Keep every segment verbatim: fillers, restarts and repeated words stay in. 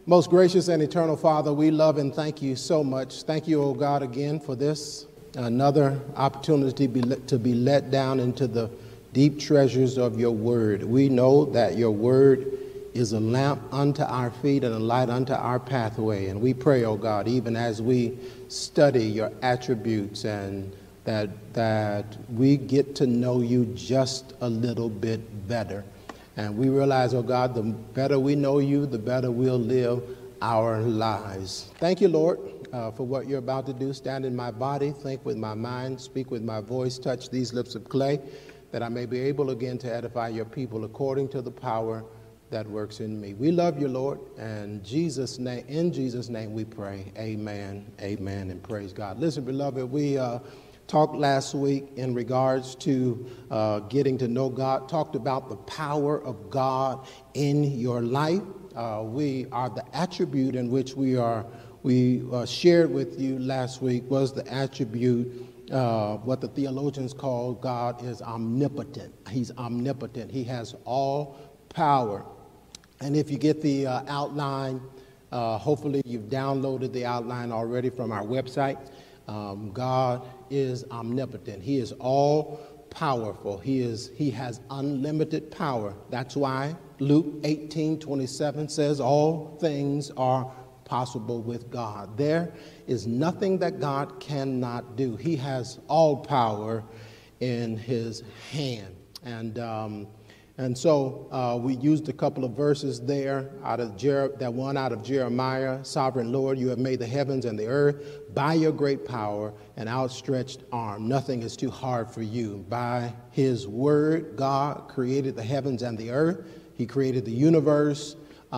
Most gracious and eternal Father, we love and thank you so much. Thank you, O God, again for this, another opportunity to be, let, to be let down into the deep treasures of your word. We know that your word is a lamp unto our feet and a light unto our pathway. And we pray, O God, even as we study your attributes and that, that we get to know you just a little bit better. And we realize, oh God, the better we know you, the better we'll live our lives. Thank you, Lord, uh, for what you're about to do. Stand in my body, think with my mind, speak with my voice, touch these lips of clay, that I may be able again to edify your people according to the power that works in me. We love you, Lord, and Jesus' name, in Jesus' name we pray. Amen, amen, and praise God. Listen, beloved, we uh, talked last week in regards to uh, getting to know God, talked about the power of God in your life. Uh, we are the attribute in which we are, we uh, shared with you last week was the attribute, uh, what the theologians call God is omnipotent. He's omnipotent. He has all power. And if you get the uh, outline, uh, hopefully you've downloaded the outline already from our website. Um, God is omnipotent. He is all powerful. He is, he has unlimited power. That's why Luke eighteen twenty-seven says all things are possible with God. There is nothing that God cannot do. He has all power in his hand. And, um, And so uh, we used a couple of verses there, out of Jer- that one out of Jeremiah. Sovereign Lord, you have made the heavens and the earth by your great power and outstretched arm. Nothing is too hard for you. By his word, God created the heavens and the earth. He created the universe.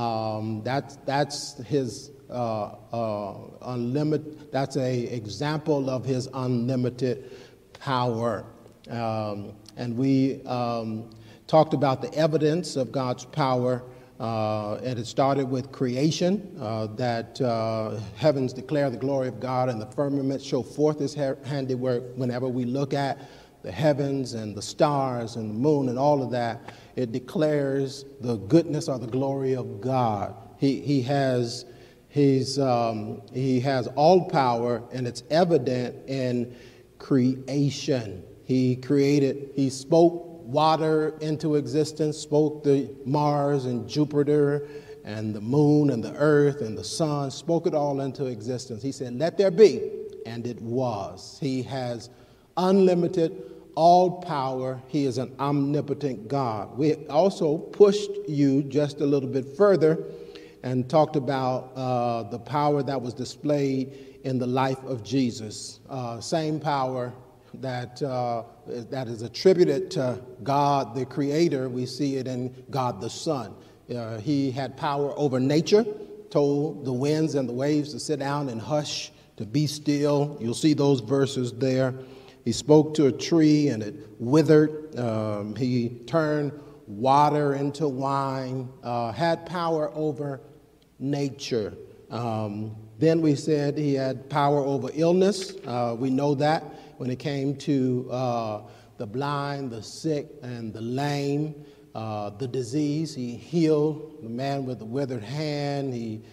Um, that's, that's his uh, uh, unlimited, that's a example of his unlimited power. Um, and we... Um, talked about the evidence of God's power, uh, and it started with creation, uh, that uh, heavens declare the glory of God and the firmament show forth his handiwork. Whenever we look at the heavens and the stars and the moon and all of that, it declares the goodness or the glory of God. He, he has he's, um, he has all power, and it's evident in creation. He created, he spoke water into existence, spoke the Mars and Jupiter and the moon and the earth and the sun, spoke it all into existence. He said, let there be, and it was. He has unlimited, all power. He is an omnipotent God. We also pushed you just a little bit further and talked about uh, the power that was displayed in the life of Jesus. Uh, same power that uh, that is attributed to God the Creator. We see it in God the Son. Uh, he had power over nature, told the winds and the waves to sit down and hush, to be still. You'll see those verses there. He spoke to a tree and it withered. Um, he turned water into wine, uh, had power over nature. Um, then we said he had power over illness. Uh, we know that. When it came to uh, the blind, the sick, and the lame, uh, the disease, he healed the man with the withered hand. He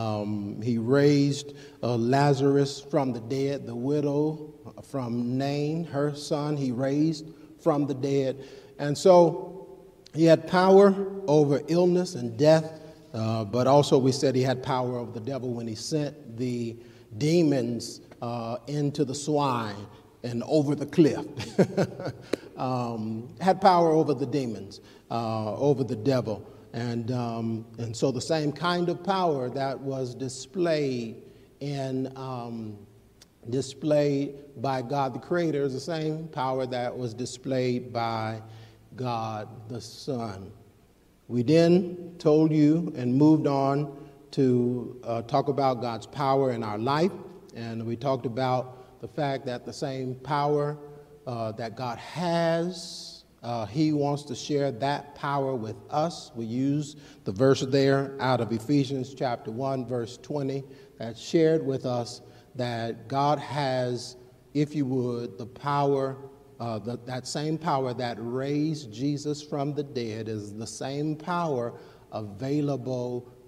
um, he raised uh, Lazarus from the dead. The widow from Nain, her son, he raised from the dead. And so he had power over illness and death, uh, but also we said he had power over the devil when he sent the demons uh, into the swine and over the cliff. um, had power over the demons, uh, over the devil. And, um, and so the same kind of power that was displayed in um, displayed by God the Creator is the same power that was displayed by God the Son. We then told you and moved on to uh, talk about God's power in our life, and we talked about the fact that the same power uh, that God has, uh, he wants to share that power with us. We use the verse there out of Ephesians chapter one, verse twenty, that shared with us that God has, if you would, the power, uh, the, that same power that raised Jesus from the dead is the same power available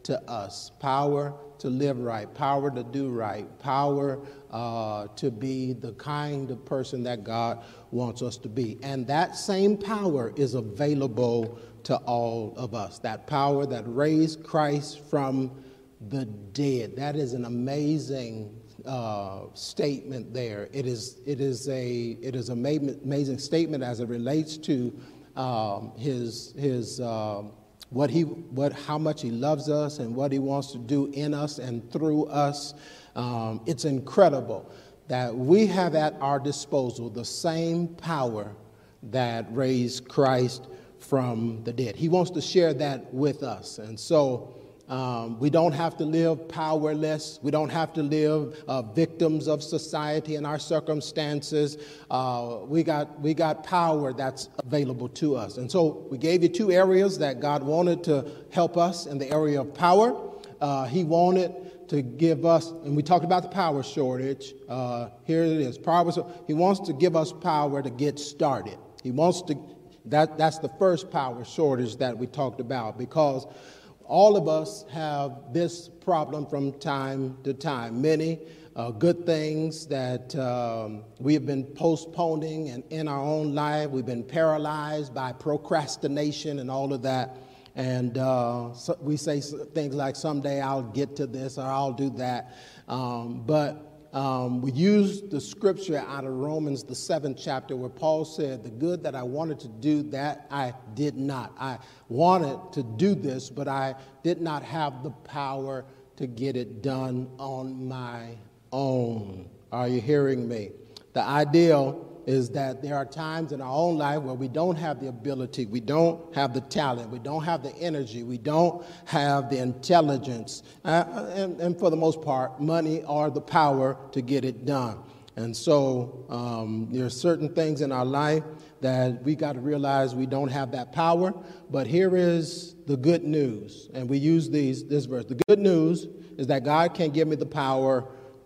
to us. Power to live right, power to do right, power uh, to be the kind of person that God wants us to be. And that same power is available to all of us. That power that raised Christ from the dead. That is an amazing uh, statement there. It is it is a it is an amazing statement as it relates to um, his his. Uh, What he, what, how much he loves us and what he wants to do in us and through us. Um, it's incredible that we have at our disposal the same power that raised Christ from the dead. He wants to share that with us. And so um, we don't have to live powerless. We don't have to live uh, victims of society and our circumstances. Uh, we got we got power that's available to us. And so we gave you two areas that God wanted to help us in the area of power. Uh, he wanted to give us, and we talked about the power shortage. Uh, here it is. Power. He wants to give us power to get started. He wants to. That that's the first power shortage that we talked about, because all of us have this problem from time to time. Many uh, good things that um, we have been postponing and in our own life. We've been paralyzed by procrastination and all of that. And uh, so we say things like, someday I'll get to this or I'll do that. Um, but um, we use the scripture out of Romans, the seventh chapter, where Paul said, the good that I wanted to do, that I did not. I wanted to do this, but I did not have the power to get it done on my own. Are you hearing me? The ideal is that there are times in our own life where we don't have the ability, we don't have the talent, we don't have the energy, we don't have the intelligence, uh, and, and for the most part, money or the power to get it done. And so um, there are certain things in our life that we got to realize we don't have that power. But here is the good news, and we use these this verse. The good news is that God can give me the power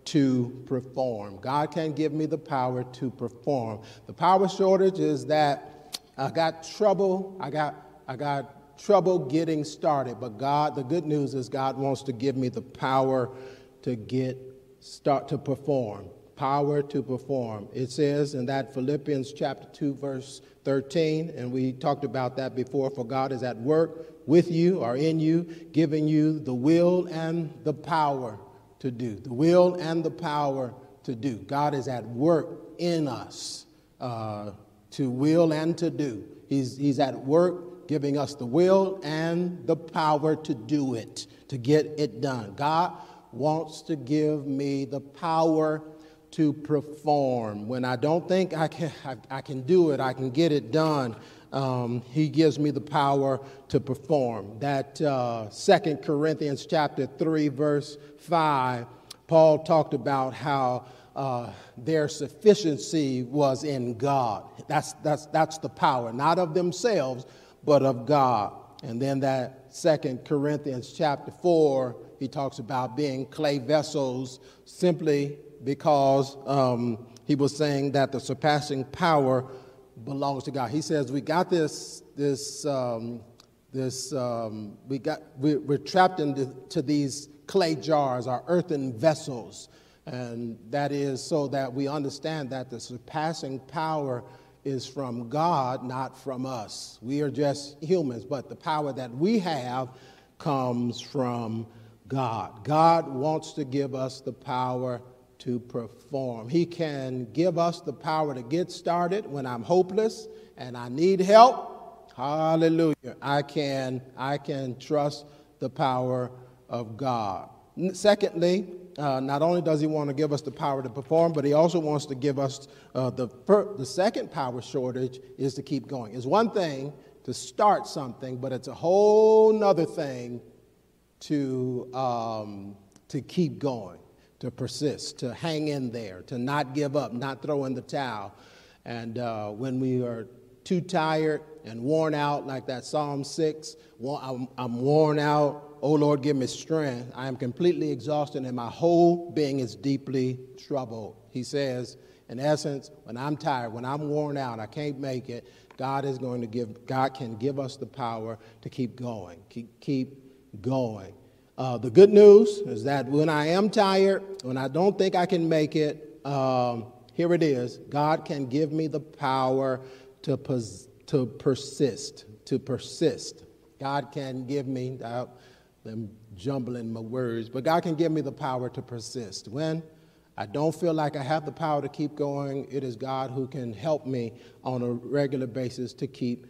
to perform. God can give me the power to perform. The power shortage is that I got trouble. I got I got trouble getting started. But God, the good news is God wants to give me the power to get start to perform. Power to perform. It says in that Philippians chapter two, verse thirteen, and we talked about that before. For God is at work with you or in you, giving you the will and the power to do, the will and the power to do. God is at work in us uh, to will and to do. He's, he's at work giving us the will and the power to do it, to get it done. God wants to give me the power to perform. When I don't think I can, I, I can do it, I can get it done, Um, he gives me the power to perform. That uh, Second Corinthians chapter three, verse five, Paul talked about how uh, their sufficiency was in God. That's, that's, that's the power, not of themselves, but of God. And then that Second Corinthians chapter four, he talks about being clay vessels simply because um, he was saying that the surpassing power belongs to God. He says we got this, this, um, this. Um, we got we, we're trapped into to these clay jars, our earthen vessels, and that is so that we understand that the surpassing power is from God, not from us. We are just humans, but the power that we have comes from God. God wants to give us the power to perform. He can give us the power to get started when I'm hopeless and I need help. Hallelujah. I can, I can trust the power of God. Secondly, uh, not only does he want to give us the power to perform, but he also wants to give us uh, the, per- the second power shortage is to keep going. It's one thing to start something, but it's a whole nother thing to, um, to keep going, to persist, to hang in there, to not give up, not throw in the towel. And uh, when we are too tired and worn out, like that Psalm six, I'm, I'm worn out, oh Lord, give me strength. I am completely exhausted and my whole being is deeply troubled. He says, in essence, when I'm tired, when I'm worn out, I can't make it, God is going to give, God can give us the power to keep going, keep, keep going. Uh, the good news is that when I am tired, when I don't think I can make it, um, here it is. God can give me the power to, pos- to persist, to persist. God can give me, uh, I'm jumbling my words, but God can give me the power to persist. When I don't feel like I have the power to keep going, it is God who can help me on a regular basis to keep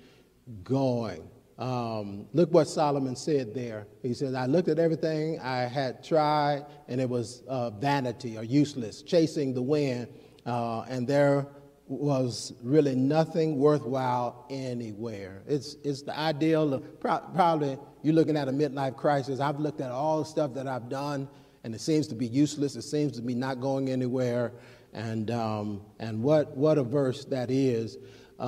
going. Um, look what Solomon said there. He says, I looked at everything I had tried, and it was uh, vanity or useless, chasing the wind, uh, and there was really nothing worthwhile anywhere. It's it's the ideal of pro- probably you're looking at a midlife crisis. I've looked at all the stuff that I've done, and it seems to be useless. It seems to be not going anywhere. And um, and what what a verse that is,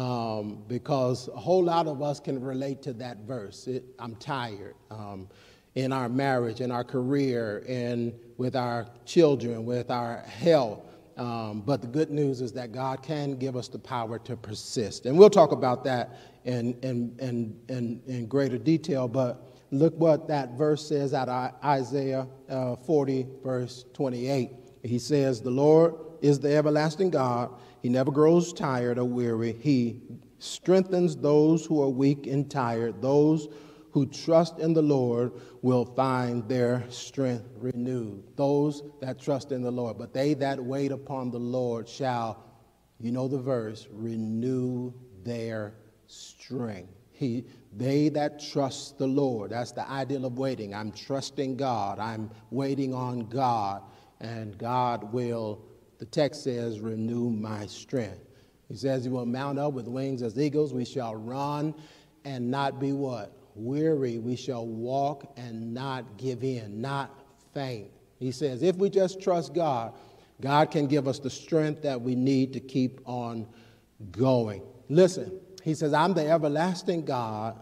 um, because a whole lot of us can relate to that verse. It, I'm tired. Um, in our marriage, in our career, and with our children, with our health. Um, but the good news is that God can give us the power to persist. And we'll talk about that in, in, in, in, in greater detail. But look what that verse says out of Isaiah uh, forty, verse twenty-eight. He says, the Lord is the everlasting God. He never grows tired or weary. He strengthens those who are weak and tired. Those who trust in the Lord will find their strength renewed. Those that trust in the Lord. But they that wait upon the Lord shall, you know the verse, renew their strength. He, they that trust the Lord. That's the ideal of waiting. I'm trusting God. I'm waiting on God. And God will, the text says, renew my strength. He says he will mount up with wings as eagles. We shall run and not be what? Weary. We shall walk and not give in, not faint. He says if we just trust God, God can give us the strength that we need to keep on going. Listen, he says, I'm the everlasting God,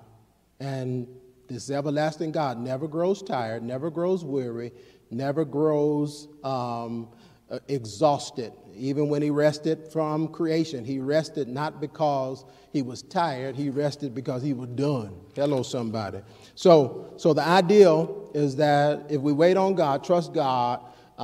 and this everlasting God never grows tired, never grows weary, never grows um, uh, exhausted. Even when he rested from creation, he rested not because he was tired, he rested because he was done. Hello, somebody. So, so the ideal is that if we wait on God, trust God,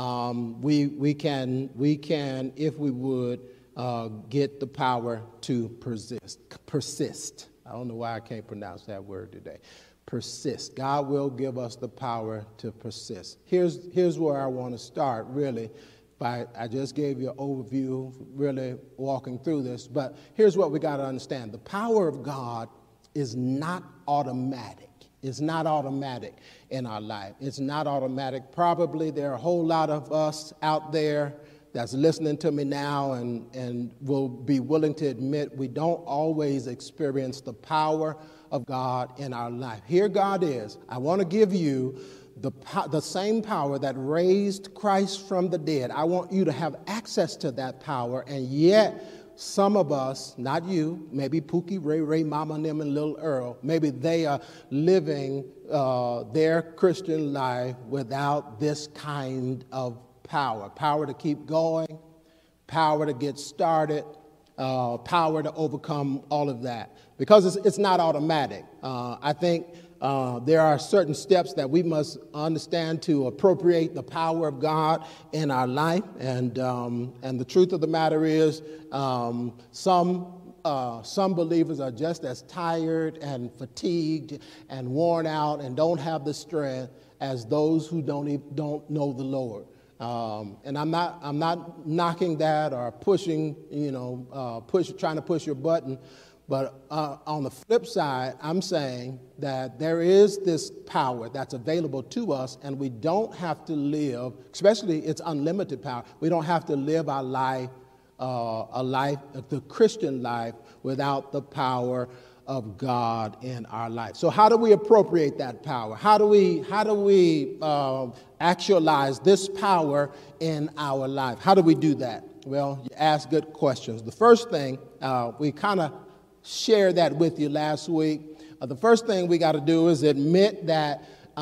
um, we we can we can, if we would, uh, get the power to persist. Persist. I don't know why I can't pronounce that word today. Persist. God will give us the power to persist. Here's here's where I want to start, really. By, I just gave you an overview, really walking through this, but here's what we got to understand. The power of God is not automatic. It's not automatic in our life. It's not automatic. Probably there are a whole lot of us out there that's listening to me now and, and will be willing to admit we don't always experience the power of God in our life. Here God is. I want to give you The, the same power that raised Christ from the dead. I want you to have access to that power, and yet some of us, not you, maybe Pookie, Ray, Ray, Mama, and them, and Little Earl, maybe they are living uh, their Christian life without this kind of power. Power to keep going, power to get started, uh, power to overcome all of that. Because it's, it's not automatic. Uh, I think Uh, there are certain steps that we must understand to appropriate the power of God in our life. And um, and the truth of the matter is um, some uh, some believers are just as tired and fatigued and worn out and don't have the strength as those who don't even, don't know the Lord. Um, and I'm not I'm not knocking that or pushing, you know, uh, push trying to push your button. But uh, on the flip side, I'm saying that there is this power that's available to us, and we don't have to live, especially it's unlimited power, we don't have to live our life, uh, a life, the Christian life, without the power of God in our life. So how do we appropriate that power? How do we, how do we uh, actualize this power in our life? How do we do that? Well, you ask good questions. The first thing, uh, we kind of share that with you last week. Uh, the first thing we got to do is admit that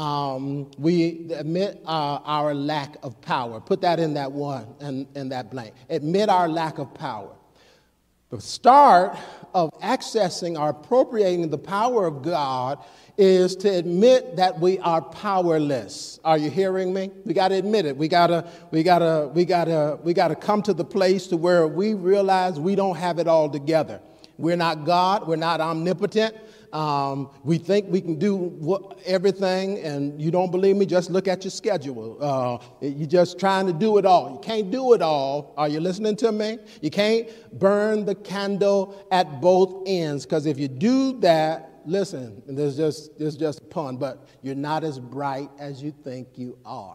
um, we admit uh, our lack of power. Put that in that one and in that blank. Admit our lack of power. The start of accessing or appropriating the power of God is to admit that we are powerless. Are you hearing me? We got to admit it. We got to we got to we got to we got to come to the place to where we realize we don't have it all together. We're not God, we're not omnipotent. Um, we think we can do what, everything, and you don't believe me, just look at your schedule. Uh, you're just trying to do it all. You can't do it all. Are you listening to me? You can't burn the candle at both ends, because if you do that, listen, there's just, there's just a pun, but you're not as bright as you think you are.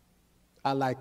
I like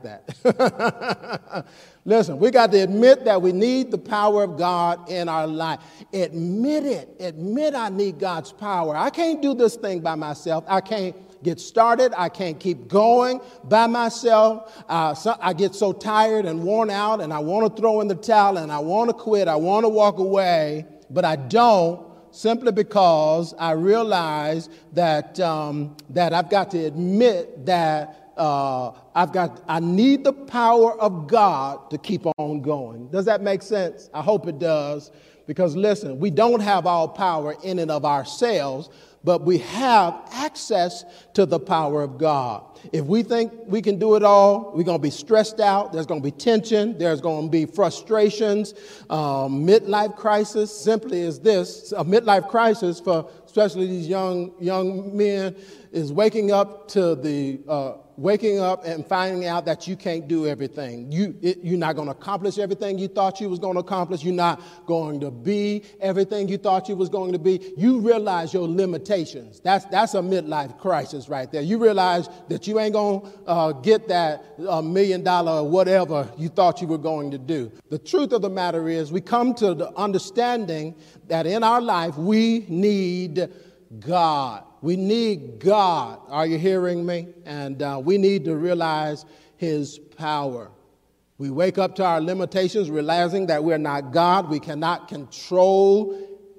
that. Listen, we got to admit that we need the power of God in our life. Admit it. Admit I need God's power. I can't do this thing by myself. I can't get started. I can't keep going by myself. Uh, so I get so tired and worn out, and I want to throw in the towel, and I want to quit. I want to walk away, but I don't, simply because I realize that, um, that I've got to admit that Uh, I've got, I need the power of God to keep on going. Does that make sense? I hope it does. Because listen, we don't have all power in and of ourselves, but we have access to the power of God. If we think we can do it all, we're going to be stressed out. There's going to be tension. There's going to be frustrations. Um, midlife crisis simply is this. A midlife crisis for especially these young young men is waking up to the uh, waking up and finding out that you can't do everything. You it, you're not going to accomplish everything you thought you was going to accomplish. You're not going to be everything you thought you was going to be. You realize your limitations. That's that's a midlife crisis right there. You realize that you ain't going to uh, get that uh, million dollar or whatever you thought you were going to do. The truth of the matter is we come to the understanding that in our life we need God. We need God. Are you hearing me? And uh, we need to realize his power. We wake up to our limitations, realizing that we're not God. We cannot control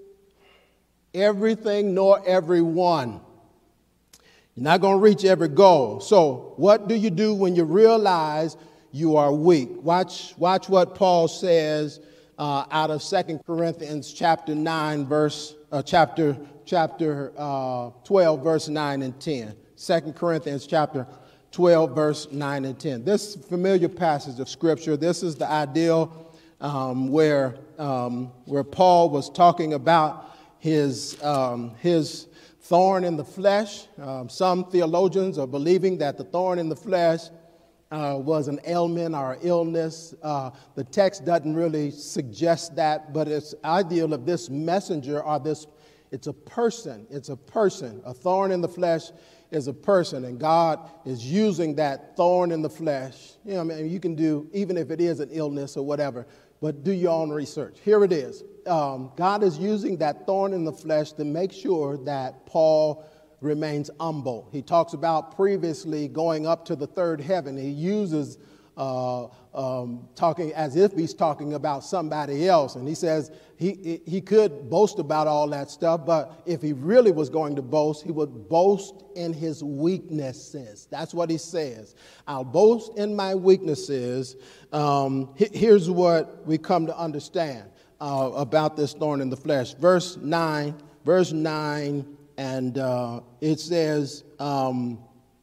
everything nor everyone. You're not going to reach every goal. So what do you do when you realize you are weak? Watch, watch what Paul says uh, out of Second Corinthians chapter nine, verse uh, chapter chapter uh, twelve, verse nine and ten. Second Corinthians chapter twelve, verse nine and ten. This familiar passage of Scripture, this is the ideal um, where um, where Paul was talking about his um, his thorn in the flesh. Um, some theologians are believing that the thorn in the flesh uh, was an ailment or illness. Uh, the text doesn't really suggest that, but it's ideal of this messenger or this. It's a person. It's a person. A thorn in the flesh is a person, and God is using that thorn in the flesh. You know, I mean, you can do, even if it is an illness or whatever, but do your own research. Here it is. Um, God is using that thorn in the flesh to make sure that Paul remains humble. He talks about previously going up to the third heaven. He uses uh, um, talking as if he's talking about somebody else. And he says he, he could boast about all that stuff, but if he really was going to boast, he would boast in his weaknesses. That's what he says. I'll boast in my weaknesses. Um, here's what we come to understand uh, about this thorn in the flesh. Verse nine, verse nine, and uh, it says, um,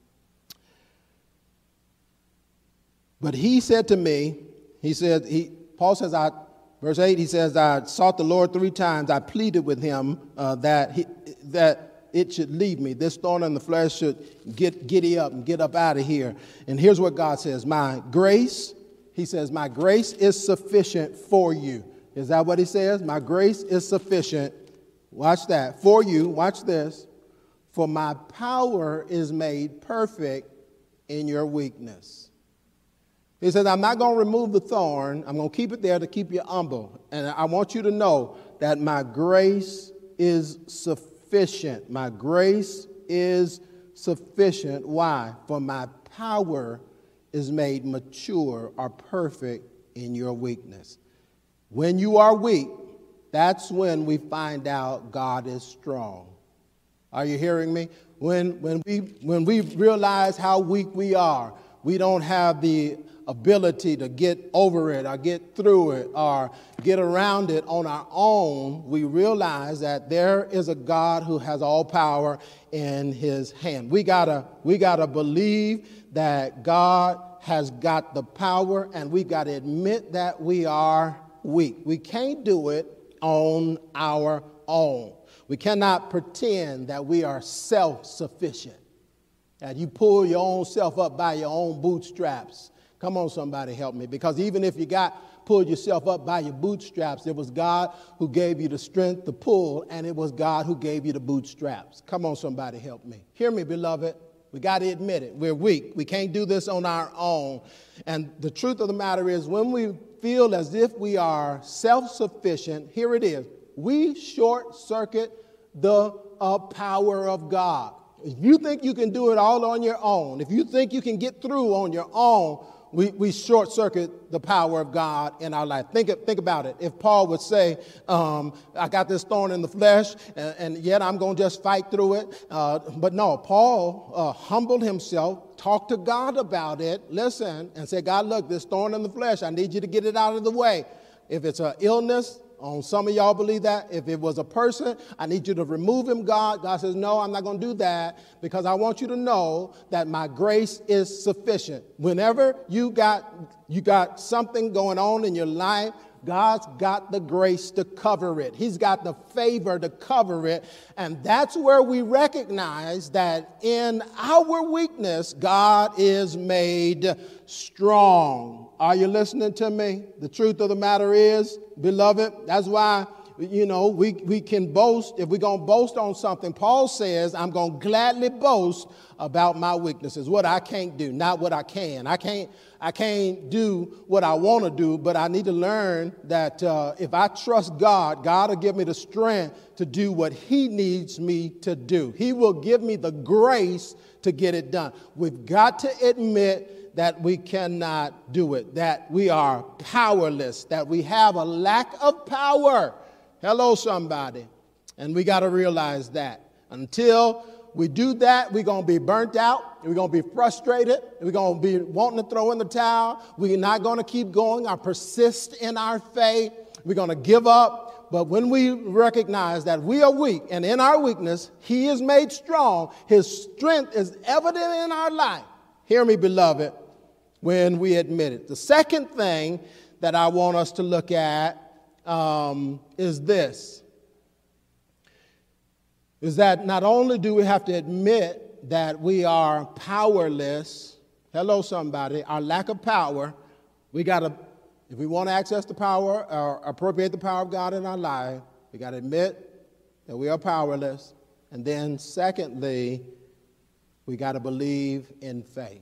but he said to me, he said, he, Paul says, I, verse eight, he says, I sought the Lord three times. I pleaded with him uh, that he, that it should leave me. This thorn in the flesh should get giddy up and get up out of here. And here's what God says, my grace, he says, my grace is sufficient for you. Is that what he says? My grace is sufficient. Watch that. For you, watch this. For my power is made perfect in your weakness. He says, I'm not going to remove the thorn. I'm going to keep it there to keep you humble. And I want you to know that my grace is sufficient. My grace is sufficient. Why? For my power is made mature or perfect in your weakness. When you are weak, that's when we find out God is strong. Are you hearing me? When, when, we, when we realize how weak we are, we don't have the ability to get over it or get through it or get around it on our own, we realize that there is a God who has all power in his hand. We gotta, we gotta believe that God has got the power, and we gotta admit that we are weak. We can't do it on our own. We cannot pretend that we are self-sufficient. That you pull your own self up by your own bootstraps. Come on, somebody help me. Because even if you got pulled yourself up by your bootstraps, it was God who gave you the strength to pull, and it was God who gave you the bootstraps. Come on, somebody help me. Hear me, beloved. We got to admit it. We're weak. We can't do this on our own. And the truth of the matter is, when we feel as if we are self-sufficient, here it is. We short-circuit the uh, power of God. If you think you can do it all on your own, if you think you can get through on your own, we, we short-circuit the power of God in our life. Think, think about it. If Paul would say, um, I got this thorn in the flesh, and, and yet I'm going to just fight through it. Uh, but no, Paul uh, humbled himself, talked to God about it, listen, and said, God, look, this thorn in the flesh, I need you to get it out of the way. If it's an illness, on some of y'all believe that. If it was a person, I need you to remove him, God. God says, no, I'm not going to do that, because I want you to know that my grace is sufficient. Whenever you got, you got something going on in your life, God's got the grace to cover it. He's got the favor to cover it. And that's where we recognize that in our weakness, God is made strong. Are you listening to me? The truth of the matter is, beloved, that's why, you know, we, we can boast. If we're going to boast on something, Paul says, I'm going to gladly boast about my weaknesses, what I can't do, not what I can. I can't, I can't do what I want to do, but I need to learn that uh, if I trust God, God will give me the strength to do what he needs me to do. He will give me the grace to get it done. We've got to admit that we cannot do it, that we are powerless, that we have a lack of power. Hello, somebody. And we got to realize that. Until we do that, we're going to be burnt out. We're going to be frustrated. We're going to be wanting to throw in the towel. We're not going to keep going or persist in our faith. We're going to give up. But when we recognize that we are weak, and in our weakness, he is made strong, his strength is evident in our life. Hear me, beloved, when we admit it. The second thing that I want us to look at um, is this. Is that not only do we have to admit that we are powerless, hello somebody, our lack of power, we got to, if we want to access the power or appropriate the power of God in our life, we got to admit that we are powerless. And then secondly, we got to believe in faith.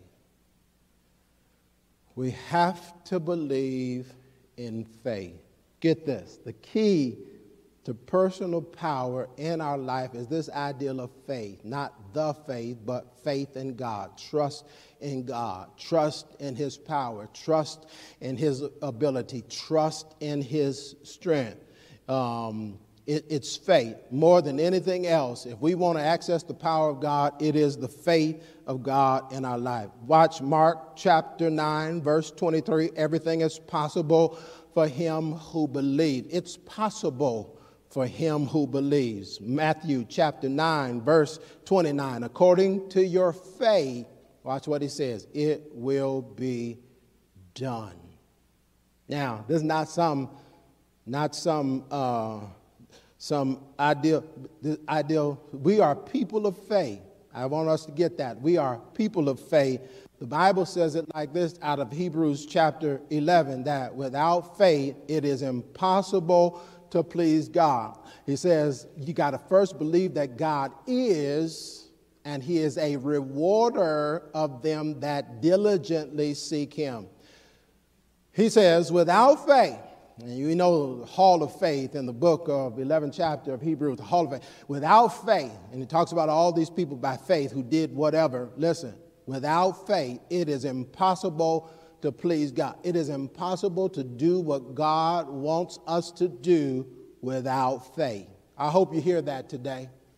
We have to believe in faith. Get this, the key to personal power in our life is this ideal of faith, not the faith, but faith in God, trust in God, trust in his power, trust in his ability, trust in his strength. Um, it, it's faith more than anything else. If we want to access the power of God, it is the faith of God in our life. Watch Mark chapter nine, verse twenty-three. Everything is possible for him who believes. It's possible for him who believes. Matthew chapter nine, verse twenty-nine. According to your faith, watch what he says, it will be done. Now, this is not some, not some, uh, some ideal, ideal. We are people of faith. I want us to get that. We are people of faith. The Bible says it like this out of Hebrews chapter eleven, that without faith, it is impossible to please God. He says you got to first believe that God is, and he is a rewarder of them that diligently seek him. He says without faith, and you know the hall of faith in the book of eleventh chapter of Hebrews, the hall of faith. Without faith, and he talks about all these people by faith who did whatever. Listen, without faith, it is impossible to please God. It is impossible to do what God wants us to do without faith. I hope you hear that today.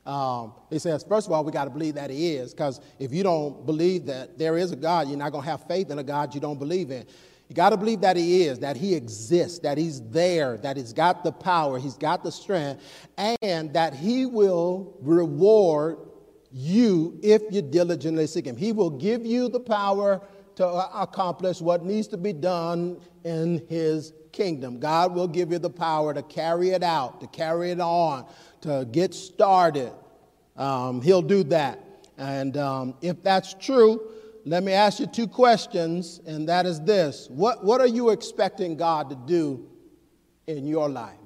Um, he says, first of all, we got to believe that he is, because if you don't believe that there is a God, you're not going to have faith in a God you don't believe in. You got to believe that he is, that he exists, that he's there, that he's got the power, he's got the strength, and that he will reward you if you diligently seek him. He will give you the power to accomplish what needs to be done in his kingdom. God will give you the power to carry it out, to carry it on, to get started. Um, he'll do that. And um, if that's true, let me ask you two questions, and that is this. What, what are you expecting God to do in your life?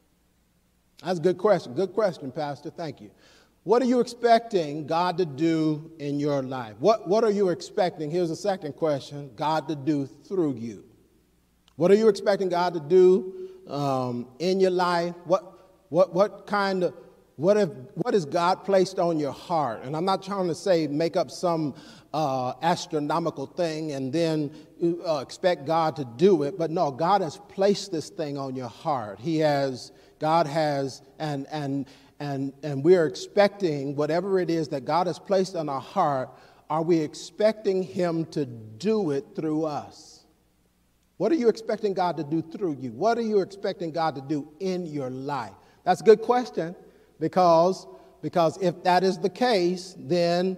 That's a good question. Good question, Pastor. Thank you. What are you expecting God to do in your life? What, what are you expecting? Here's the second question. God to do through you. What are you expecting God to do um, in your life? What, what, what kind of, what if, what has God placed on your heart? And I'm not trying to say make up some uh, astronomical thing and then uh, expect God to do it. But no, God has placed this thing on your heart. He has, God has, and, and, and, and we're expecting whatever it is that God has placed on our heart, are we expecting him to do it through us? What are you expecting God to do through you? What are you expecting God to do in your life? That's a good question, because, because if that is the case, then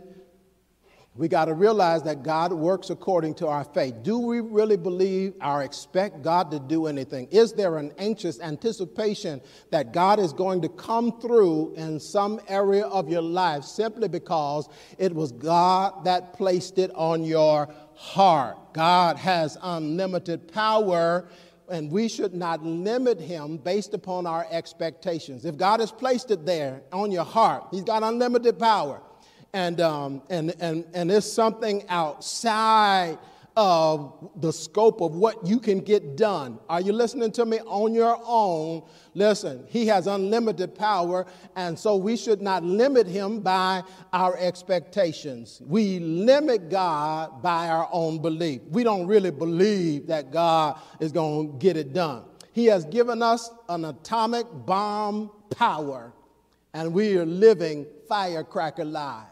we got to realize that God works according to our faith. Do we really believe or expect God to do anything? Is there an anxious anticipation that God is going to come through in some area of your life simply because it was God that placed it on your heart? God has unlimited power, and we should not limit him based upon our expectations. If God has placed it there on your heart, he's got unlimited power. And, um, and, and, and it's something outside of the scope of what you can get done. Are you listening to me? On your own, listen, he has unlimited power, and so we should not limit him by our expectations. We limit God by our own belief. We don't really believe that God is going to get it done. He has given us an atomic bomb power, and we are living firecracker lives.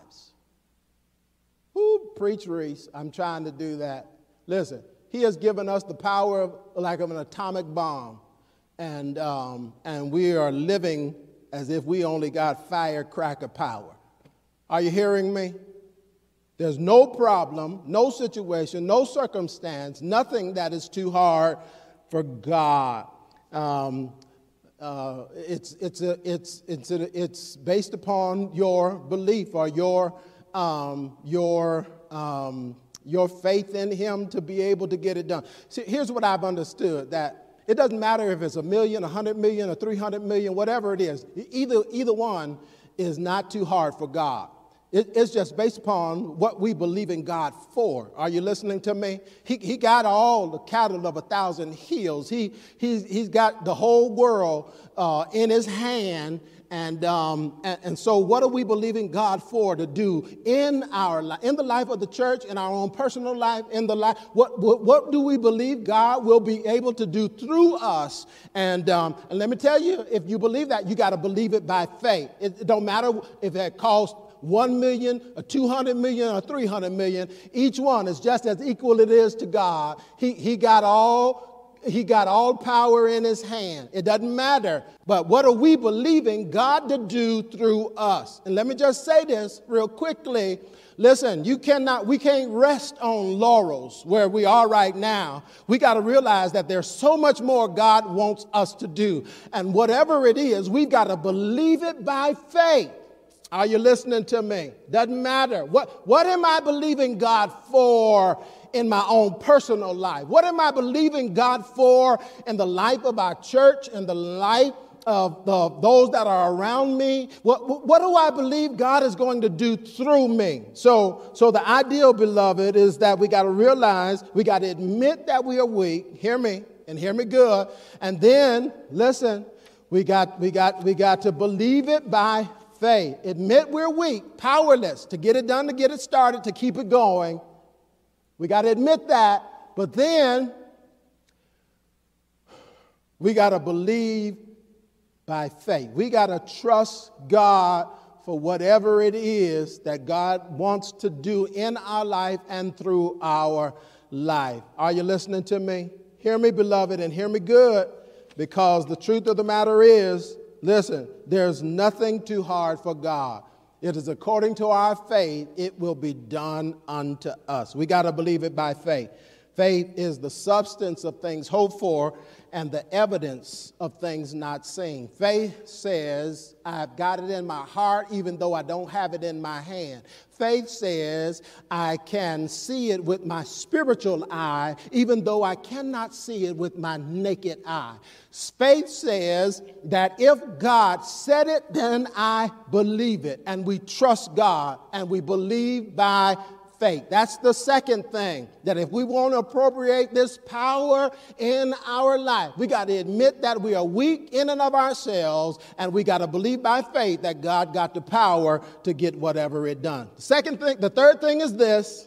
Who preach, Reese? I'm trying to do that. Listen, he has given us the power of, like of an atomic bomb, and um, and we are living as if we only got firecracker power. Are you hearing me? There's no problem, no situation, no circumstance, nothing that is too hard for God. Um, uh, it's it's a, it's it's a, it's based upon your belief or your um, your um, your faith in him to be able to get it done. See, here's what I've understood, that it doesn't matter if it's a million, a hundred million, or three hundred million, whatever it is. Either either one is not too hard for God. It, it's just based upon what we believe in God for. Are you listening to me? He, he got all the cattle of a thousand hills. He, he's, he's got the whole world uh, in his hand. And, um, and and so what are we believing God for to do in our life, in the life of the church, in our own personal life, in the life? What, what, what do we believe God will be able to do through us? And, um, and let me tell you, if you believe that, you got to believe it by faith. It, it don't matter if it costs one million, or two hundred million, or three hundred million. Each one is just as equal it is to God. He, he got all He got all power in his hand. It doesn't matter. But what are we believing God to do through us? And let me just say this real quickly. Listen, you cannot, we can't rest on laurels where we are right now. We got to realize that there's so much more God wants us to do. And whatever it is, we've got to believe it by faith. Are you listening to me? Doesn't matter. What, what am I believing God for in my own personal life? What am I believing God for in the life of our church, in the life of the, those that are around me? What, what do I believe God is going to do through me? So, so the ideal, beloved, is that we got to realize, we got to admit that we are weak. Hear me, and hear me good. And then, listen, we got, we got, we got to believe it by faith. Admit we're weak, powerless to get it done, to get it started, to keep it going. We got to admit that, but then we got to believe by faith. We got to trust God for whatever it is that God wants to do in our life and through our life. Are you listening to me? Hear me, beloved, and hear me good, because the truth of the matter is, listen, there's nothing too hard for God. It is according to our faith, it will be done unto us. We got to believe it by faith. Faith is the substance of things hoped for and the evidence of things not seen. Faith says, I've got it in my heart even though I don't have it in my hand. Faith says, I can see it with my spiritual eye even though I cannot see it with my naked eye. Faith says that if God said it, then I believe it. And we trust God and we believe by faith. That's the second thing, that if we want to appropriate this power in our life, we got to admit that we are weak in and of ourselves, and we got to believe by faith that God got the power to get whatever it done. The second thing, the third thing is this,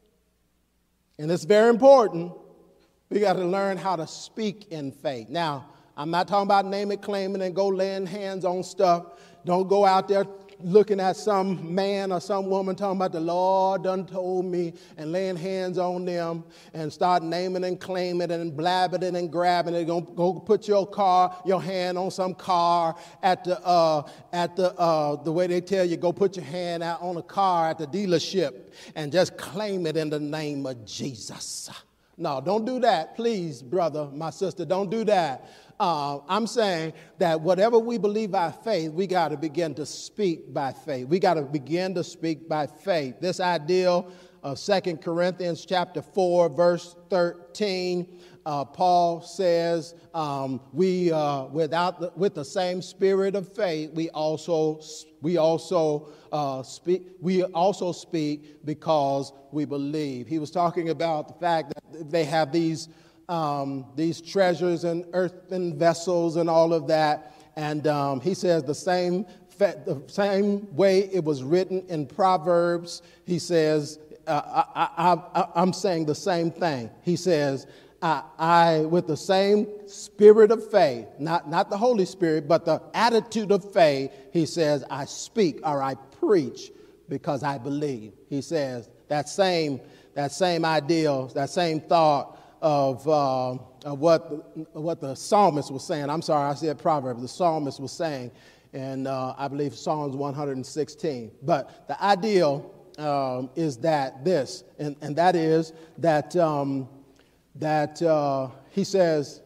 and it's very important. We got to learn how to speak in faith. Now, I'm not talking about name it, claim it, and go laying hands on stuff. Don't go out there looking at some man or some woman talking about the Lord done told me, and laying hands on them and start naming and claiming and blabbing it and grabbing it. Go, go put your car, your hand on some car at the uh, at the uh, the way they tell you, go put your hand out on a car at the dealership and just claim it in the name of Jesus. No, don't do that. Please, brother, my sister, don't do that. Uh, I'm saying that whatever we believe by faith, we got to begin to speak by faith. We got to begin to speak by faith. This ideal of Second Corinthians chapter four, verse thirteen, uh, Paul says, um, we uh, without the, with the same spirit of faith, we also we also uh, speak. We also speak because we believe. He was talking about the fact that they have these. Um, these treasures and earthen vessels and all of that. And um, he says the same, the same way it was written in Proverbs, he says, uh, I, I, I, I'm saying the same thing. He says, I, I, with the same spirit of faith, not, not the Holy Spirit, but the attitude of faith, he says, I speak or I preach because I believe. He says that same, that same ideal, that same thought, Of, uh, of what, the, what the psalmist was saying. I'm sorry, I said Proverbs. The psalmist was saying, and uh, I believe Psalms one hundred sixteen. But the ideal um, is that this, and, and that is that, um, that uh, he says,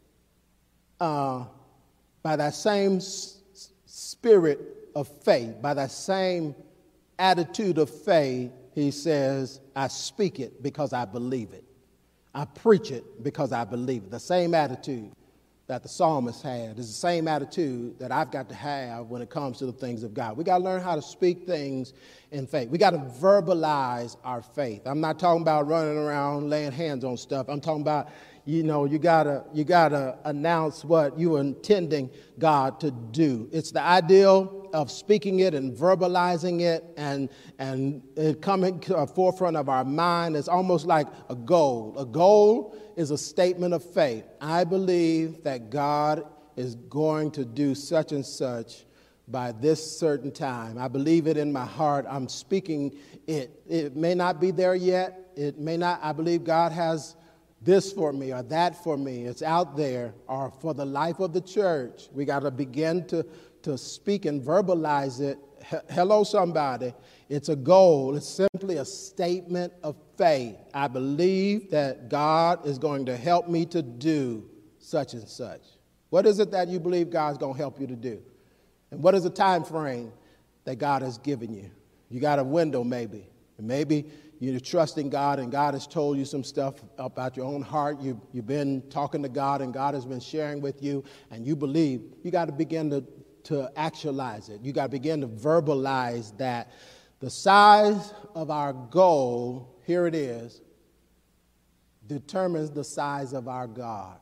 uh, by that same s- spirit of faith, by that same attitude of faith, he says, I speak it because I believe it. I preach it because I believe it. The same attitude that the psalmist had is the same attitude that I've got to have when it comes to the things of God. We got to learn how to speak things in faith. We got to verbalize our faith. I'm not talking about running around laying hands on stuff. I'm talking about, you know, you gotta you gotta announce what you are intending God to do. It's the ideal of speaking it and verbalizing it and and it coming to the forefront of our mind. It's almost like a goal. A goal is a statement of faith. I believe that God is going to do such and such by this certain time. I believe it in my heart. I'm speaking it. It may not be there yet. It may not. I believe God has this for me or that for me. It's out there. Or for the life of the church, we got to begin to, to speak and verbalize it. H- hello, somebody. It's a goal. It's simply a statement of faith. I believe that God is going to help me to do such and such. What is it that you believe God's going to help you to do? And what is the time frame that God has given you? You got a window maybe. And maybe you're trusting God and God has told you some stuff about your own heart. You, you've been talking to God and God has been sharing with you and you believe. You got to begin to, to actualize it. You got to begin to verbalize that. The size of our goal, here it is, determines the size of our God.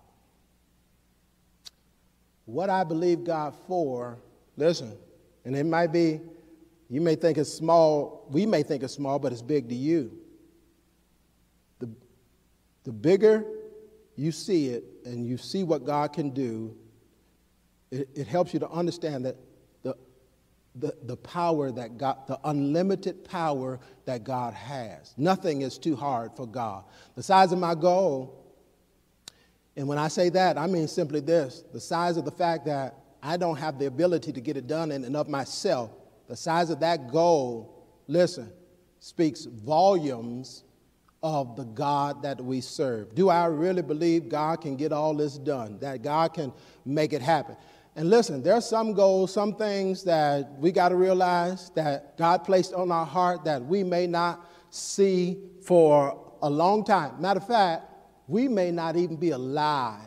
What I believe God for, listen, and it might be, you may think it's small, we may think it's small, but it's big to you. The, the bigger you see it and you see what God can do, it, it helps you to understand that the, the, the power that God, the unlimited power that God has. Nothing is too hard for God. The size of my goal, and when I say that, I mean simply this, the size of the fact that I don't have the ability to get it done in and of myself, the size of that goal, listen, speaks volumes of the God that we serve. Do I really believe God can get all this done, that God can make it happen? And listen, there are some goals, some things that we got to realize that God placed on our heart that we may not see for a long time. Matter of fact, we may not even be alive.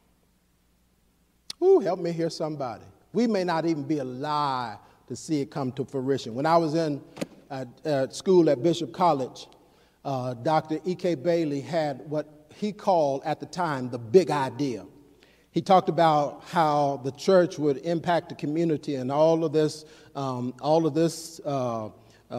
Ooh, help me hear somebody. We may not even be alive to see it come to fruition. When I was in uh, uh, school at Bishop College, uh, Doctor E K Bailey had what he called at the time the big idea. He talked about how the church would impact the community and all of this, um, all of this, uh,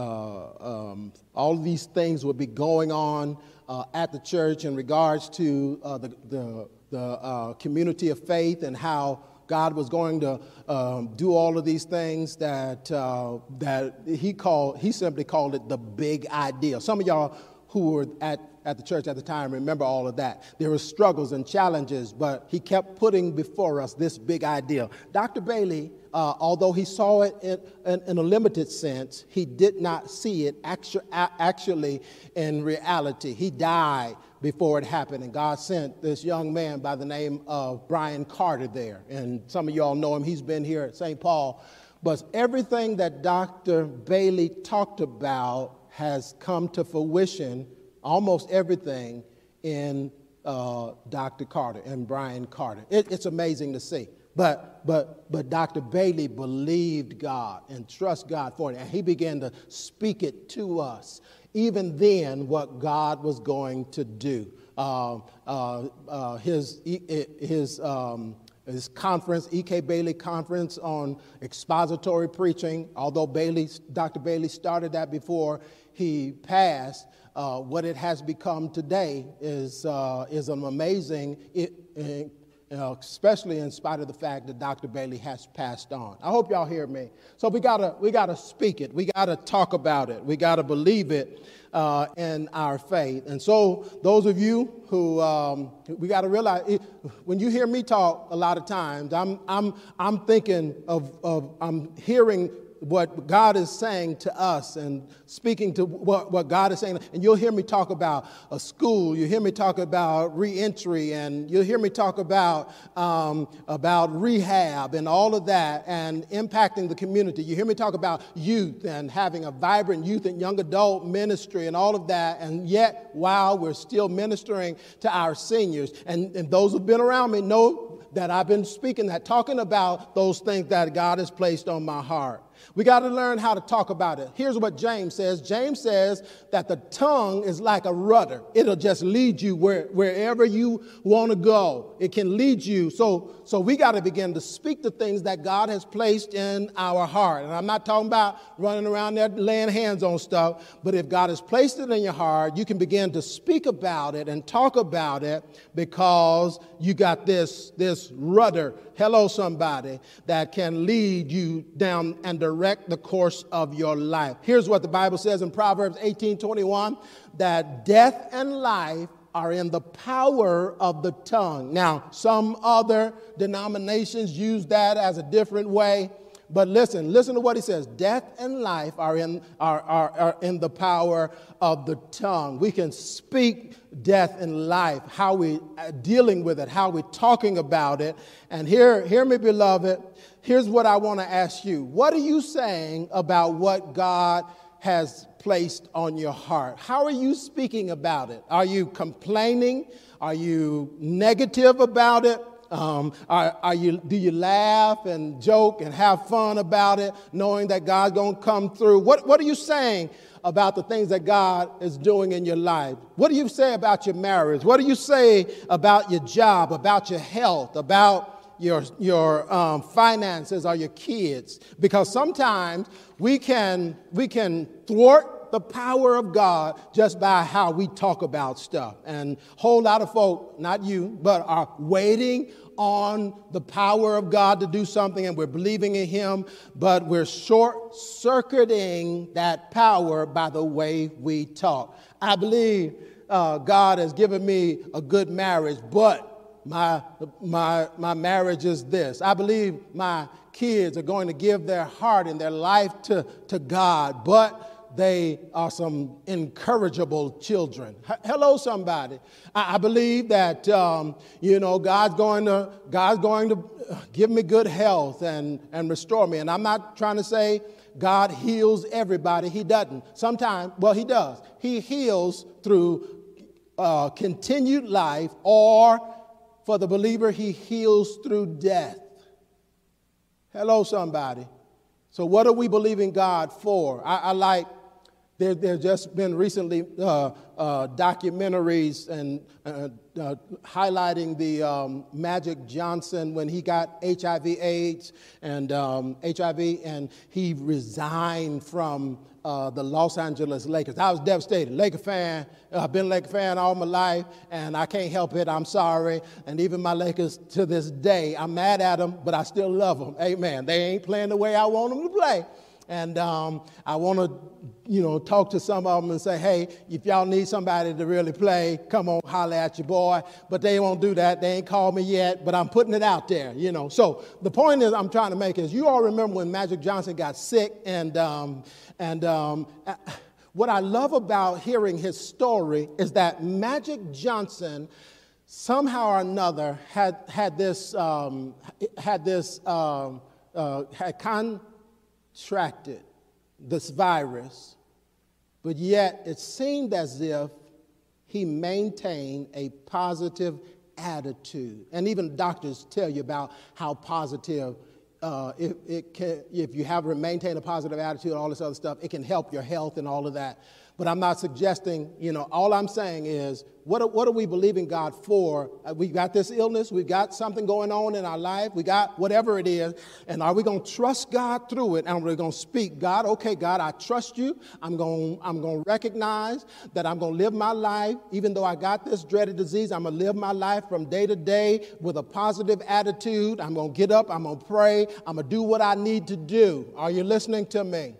uh, um, all of these things would be going on uh, at the church in regards to uh, the the, the uh, community of faith and how God was going to um, do all of these things that uh, that he called. He simply called it the big idea. Some of y'all who were at at the church at the time remember all of that. There were struggles and challenges, but he kept putting before us this big idea. Doctor Bailey, uh, although he saw it in, in, in a limited sense, he did not see it actu- actually in reality. He died before it happened, and God sent this young man by the name of Brian Carter there. And some of y'all know him. He's been here at Saint Paul. But everything that Doctor Bailey talked about has come to fruition, almost everything in uh, Doctor Carter and Brian Carter. It, it's amazing to see. But but but Doctor Bailey believed God and trust God for it, and he began to speak it to us. Even then, what God was going to do. Uh, uh, uh, his his um, his conference, E K Bailey Conference on expository preaching. Although Bailey, Doctor Bailey started that before he passed. Uh, what it has become today is uh, is an amazing, it, it, you know, especially in spite of the fact that Doctor Bailey has passed on. I hope y'all hear me. So we gotta we gotta speak it. We gotta talk about it. We gotta believe it uh, in our faith. And so those of you who um, we gotta realize it, when you hear me talk, a lot of times I'm I'm I'm thinking of of I'm hearing what God is saying to us and speaking to what, what God is saying. And you'll hear me talk about a school. You'll hear me talk about reentry, and you'll hear me talk about, um, about rehab and all of that and impacting the community. You hear me talk about youth and having a vibrant youth and young adult ministry and all of that. And yet, while we're still ministering to our seniors, and, and those who've been around me know that I've been speaking that, talking about those things that God has placed on my heart. We got to learn how to talk about it. Here's what James says. James says that the tongue is like a rudder. It'll just lead you where, wherever you want to go. It can lead you. So, so we got to begin to speak the things that God has placed in our heart. And I'm not talking about running around there laying hands on stuff, but if God has placed it in your heart, you can begin to speak about it and talk about it because you got this, this rudder, hello somebody, that can lead you down and direct the course of your life. Here's what the Bible says in Proverbs eighteen twenty-one, that death and life are in the power of the tongue. Now, some other denominations use that as a different way. But listen, listen to what he says. Death and life are in, are, are, are in the power of the tongue. We can speak death and life, how we are dealing with it, how we're talking about it. And here, hear me, beloved, here's what I want to ask you. What are you saying about what God has placed on your heart? How are you speaking about it? Are you complaining? Are you negative about it? Um, are, are you, do you laugh and joke and have fun about it, knowing that God's going to come through? What, what are you saying about the things that God is doing in your life? What do you say about your marriage? What do you say about your job, about your health, about your, your um, finances or your kids? Because sometimes we can, we can thwart the power of God just by how we talk about stuff. And a whole lot of folk, not you, but are waiting on the power of God to do something, and we're believing in him, but we're short-circuiting that power by the way we talk. I believe uh, God has given me a good marriage, but my, my, my marriage is this. I believe my kids are going to give their heart and their life to, to God, but they are some incorrigible children. H- Hello, somebody. I, I believe that, um, you know, God's going to God's going to give me good health and, and restore me. And I'm not trying to say God heals everybody. He doesn't. Sometimes, well, he does. He heals through uh, continued life, or for the believer, he heals through death. Hello, somebody. So what are we believing God for? I, I like, there there's just been recently uh, uh, documentaries and uh, uh, highlighting the um, Magic Johnson when he got H I V AIDS and um, H I V, and he resigned from uh, the Los Angeles Lakers. I was devastated. Laker fan. I've been a Laker fan all my life, and I can't help it. I'm sorry. And even my Lakers to this day, I'm mad at them, but I still love them. Amen. They ain't playing the way I want them to play. And um, I want to, you know, talk to some of them and say, hey, if y'all need somebody to really play, come on, holler at your boy. But they won't do that. They ain't called me yet, but I'm putting it out there, you know. So the point is I'm trying to make is you all remember when Magic Johnson got sick, and um, and um, what I love about hearing his story is that Magic Johnson somehow or another had had this um, had this um, uh, had con. contracted this virus, but yet it seemed as if he maintained a positive attitude. And even doctors tell you about how positive, uh, if, it can, if you have to maintain a positive attitude and all this other stuff, it can help your health and all of that. But I'm not suggesting, you know, all I'm saying is, what are, what are we believing God for? Uh, we got this illness, we got something going on in our life, we got whatever it is, and are we going to trust God through it? And we're going to speak, God, okay, God, I trust you. I'm going, I'm going to recognize that I'm going to live my life, even though I got this dreaded disease, I'm going to live my life from day to day with a positive attitude. I'm going to get up, I'm going to pray, I'm going to do what I need to do. Are you listening to me?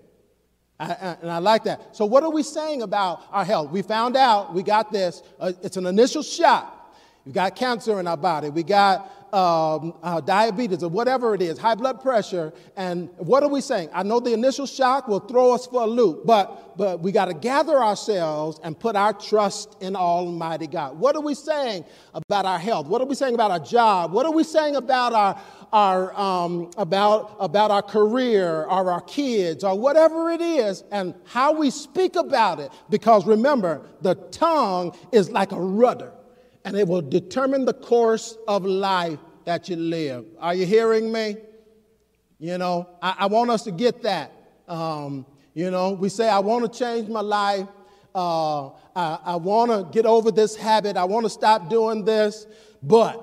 I, I, and I like that. So what are we saying about our health? We found out we got this. Uh, it's an initial shock. We got cancer in our body. We got um, uh, diabetes or whatever it is, high blood pressure. And what are we saying? I know the initial shock will throw us for a loop, but, but we got to gather ourselves and put our trust in Almighty God. What are we saying about our health? What are we saying about our job? What are we saying about our Our, um, about, about our career or our kids or whatever it is, and how we speak about it? Because remember, the tongue is like a rudder, and it will determine the course of life that you live. Are you hearing me? You know, I, I want us to get that. Um, you know, we say, I want to change my life. Uh, I, I want to get over this habit. I want to stop doing this, but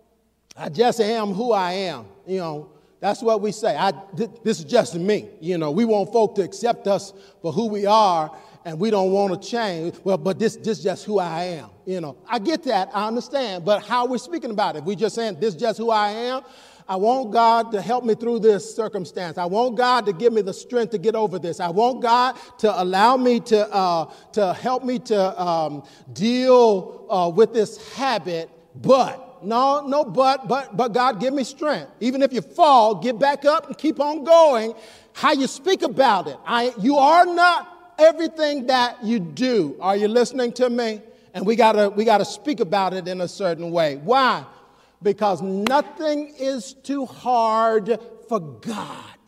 I just am who I am. You know, that's what we say. I, th- this is just me. You know, we want folk to accept us for who we are, and we don't want to change. Well, but this, this is just who I am. You know, I get that. I understand. But how we're speaking about it, we just saying, this is just who I am. I want God to help me through this circumstance. I want God to give me the strength to get over this. I want God to allow me to, uh, to help me to um, deal uh, with this habit, but No, no, but, but, but God, give me strength. Even if you fall, get back up and keep on going. How you speak about it. I, you are not everything that you do. Are you listening to me? And we gotta, we gotta speak about it in a certain way. Why? Because nothing is too hard for God.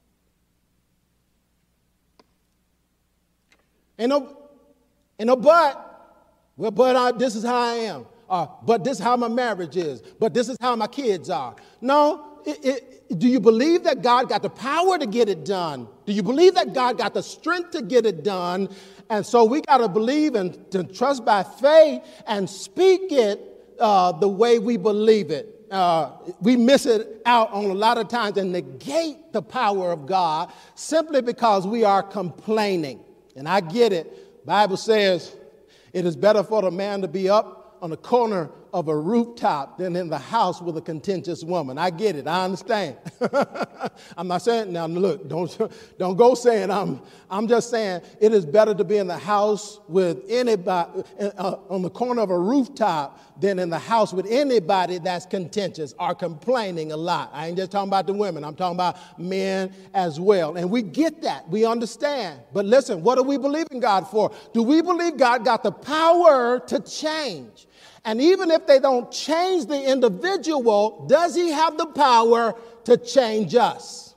Ain't no, ain't no but. Well, but I, this is how I am. Uh, but this is how my marriage is. But this is how my kids are. No, it, it, do you believe that God got the power to get it done? Do you believe that God got the strength to get it done? And so we got to believe and to trust by faith and speak it uh, the way we believe it. Uh, we miss it out on a lot of times and negate the power of God simply because we are complaining. And I get it. Bible says it is better for the man to be up on the corner of a rooftop than in the house with a contentious woman. I get it. I understand. I'm not saying, now look, don't, don't go saying I'm, I'm just saying it is better to be in the house with anybody, uh, on the corner of a rooftop than in the house with anybody that's contentious or complaining a lot. I ain't just talking about the women. I'm talking about men as well. And we get that. We understand. But listen, what do we believe in God for? Do we believe God got the power to change? And even if they don't change the individual, does he have the power to change us?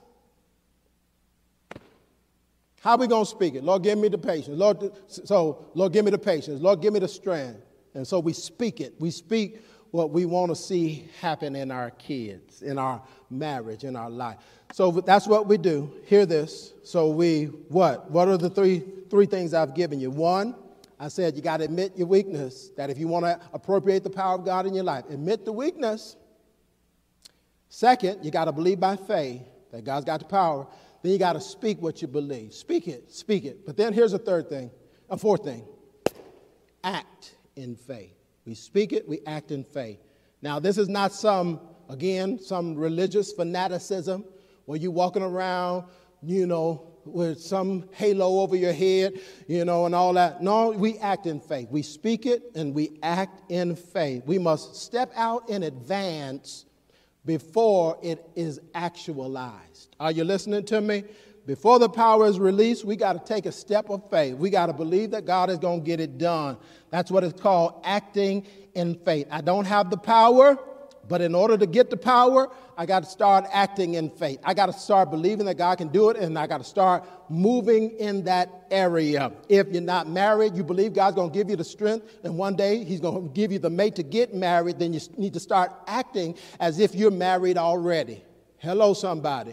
How are we going to speak it? Lord, give me the patience. Lord, so, Lord, give me the patience. Lord, give me the strength. And so we speak it. We speak what we want to see happen in our kids, in our marriage, in our life. So that's what we do. Hear this. So we, what? What are the three, three things I've given you? One, I said you got to admit your weakness, that if you want to appropriate the power of God in your life, admit the weakness. Second, you got to believe by faith that God's got the power. Then you got to speak what you believe. Speak it, speak it. But then here's a third thing, a fourth thing. Act in faith. We speak it, we act in faith. Now, this is not some, again, some religious fanaticism where you're walking around, you know, with some halo over your head, you know, and all that. No, we act in faith. We speak it and we act in faith. We must step out in advance before it is actualized. Are you listening to me? Before the power is released, we got to take a step of faith. We got to believe that God is going to get it done. That's what it's called, acting in faith. I don't have the power, but in order to get the power, I got to start acting in faith. I got to start believing that God can do it, and I got to start moving in that area. If you're not married, you believe God's going to give you the strength, and one day he's going to give you the mate to get married, then you need to start acting as if you're married already. Hello, somebody.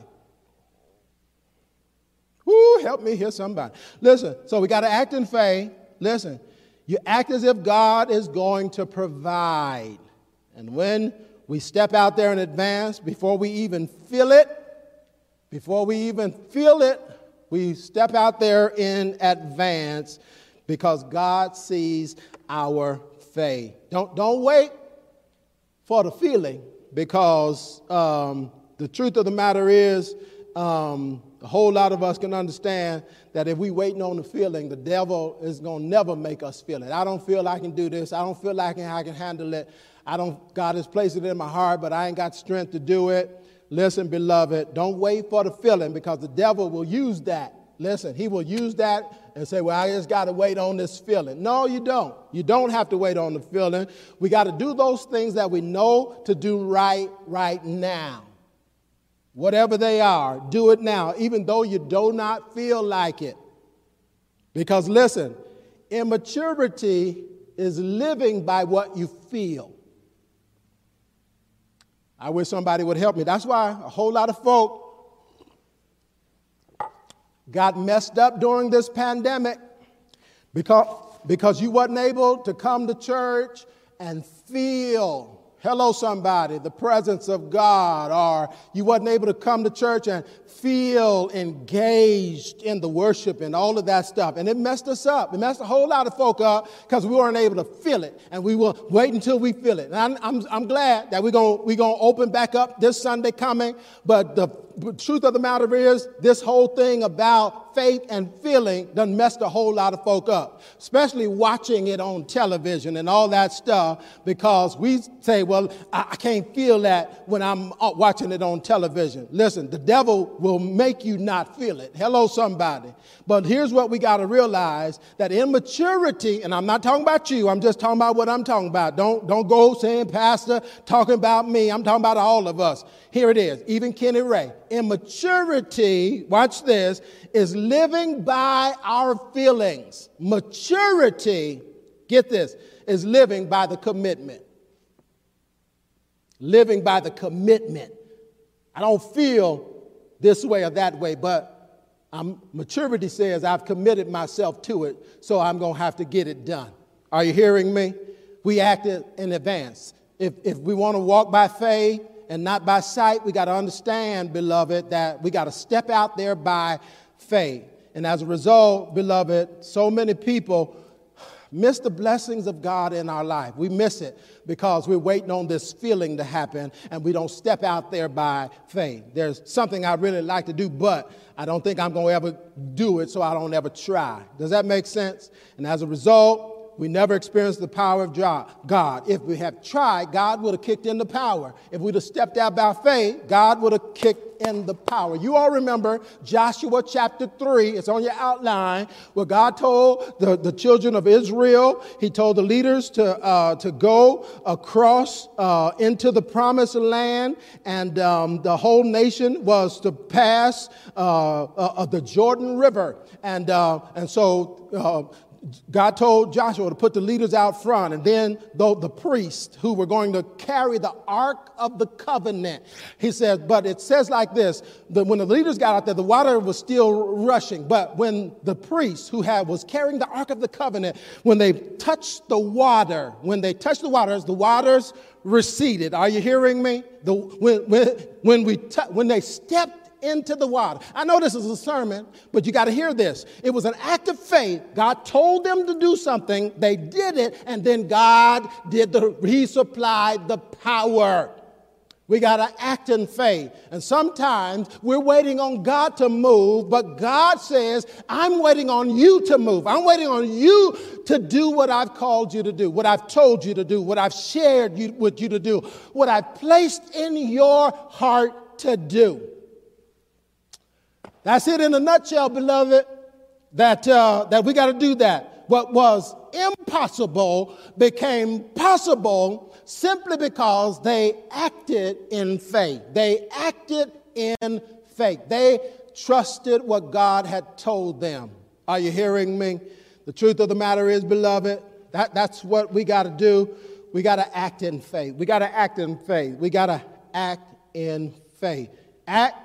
Woo, help me hear somebody. Listen, so we got to act in faith. Listen, you act as if God is going to provide. And when we step out there in advance, before we even feel it, before we even feel it, we step out there in advance because God sees our faith. Don't, don't wait for the feeling, because um, the truth of the matter is, um, a whole lot of us can understand that if we waiting on the feeling, the devil is going to never make us feel it. I don't feel I can do this. I don't feel like I can handle it. I don't, God has placed it in my heart, but I ain't got strength to do it. Listen, beloved, don't wait for the feeling, because the devil will use that. Listen, he will use that and say, well, I just got to wait on this feeling. No, you don't. You don't have to wait on the feeling. We got to do those things that we know to do right, right now. Whatever they are, do it now, even though you do not feel like it. Because listen, immaturity is living by what you feel. I wish somebody would help me. That's why a whole lot of folk got messed up during this pandemic, because, because you wasn't able to come to church and feel, hello, somebody, the presence of God, or you wasn't able to come to church and feel engaged in the worship and all of that stuff. And it messed us up. It messed a whole lot of folk up because we weren't able to feel it, and we will wait until we feel it. And I'm, I'm, I'm glad that we're going we're gonna open back up this Sunday coming, but the truth of the matter is, this whole thing about faith and feeling done messed a whole lot of folk up, especially watching it on television and all that stuff, because we say, well, I, I can't feel that when I'm watching it on television. Listen, the devil will make you not feel it. Hello, somebody. But here's what we got to realize, that immaturity, and I'm not talking about you, I'm just talking about what I'm talking about. Don't, don't go saying, Pastor, talking about me. I'm talking about all of us. Here it is, even Kenny Ray. Immaturity, watch this, is living by our feelings. Maturity, get this, is living by the commitment. Living by the commitment. I don't feel this way or that way, but I'm, maturity says I've committed myself to it, so I'm going to have to get it done. Are you hearing me? We acted in advance. If, if we want to walk by faith and not by sight, we got to understand, beloved, that we got to step out there by faith. And as a result, beloved, so many people miss the blessings of God in our life. We miss it because we're waiting on this feeling to happen and we don't step out there by faith. There's something I really like to do, but I don't think I'm going to ever do it, so I don't ever try. Does that make sense? And as a result, we never experienced the power of God. If we have tried, God would have kicked in the power. If we'd have stepped out by faith, God would have kicked in the power. You all remember Joshua chapter three. It's on your outline where God told the, the children of Israel, he told the leaders to, uh, to go across uh, into the promised land, and um, the whole nation was to pass uh, uh, the Jordan River. And, uh, and so uh, God told Joshua to put the leaders out front, and then though the priests who were going to carry the Ark of the Covenant. He said, but it says like this, that when the leaders got out there, the water was still rushing. But when the priest who had was carrying the Ark of the Covenant, when they touched the water, when they touched the waters, the waters receded. Are you hearing me? The, when, when, when, we t- when they stepped into the water. I know this is a sermon, but you got to hear this. It was an act of faith. God told them to do something. They did it, and then God did the, he supplied the power. We got to act in faith. And sometimes we're waiting on God to move, but God says, I'm waiting on you to move. I'm waiting on you to do what I've called you to do, what I've told you to do, what I've shared you, with you to do, what I've placed in your heart to do. That's it in a nutshell, beloved, that, uh, that we got to do that. What was impossible became possible simply because they acted in faith. They acted in faith. They trusted what God had told them. Are you hearing me? The truth of the matter is, beloved, that, that's what we got to do. We got to act in faith. We got to act in faith. We got to act in faith. Act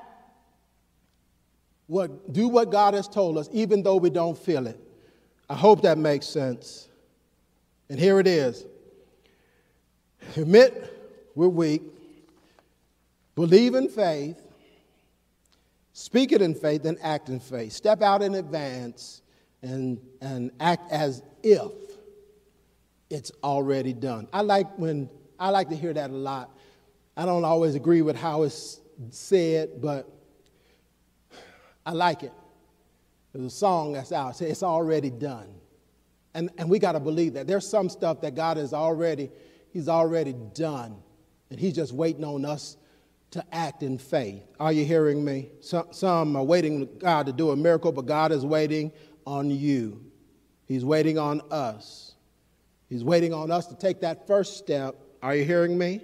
What, do what God has told us, even though we don't feel it. I hope that makes sense. And here it is. Admit we're weak. Believe in faith. Speak it in faith, then act in faith. Step out in advance and, and act as if it's already done. I like when I like to hear that a lot. I don't always agree with how it's said, but I like it. There's a song that's out. Say it's already done. And, and we got to believe that. There's some stuff that God has already, he's already done. And he's just waiting on us to act in faith. Are you hearing me? Some, some are waiting for God to do a miracle, but God is waiting on you. He's waiting on us. He's waiting on us to take that first step. Are you hearing me?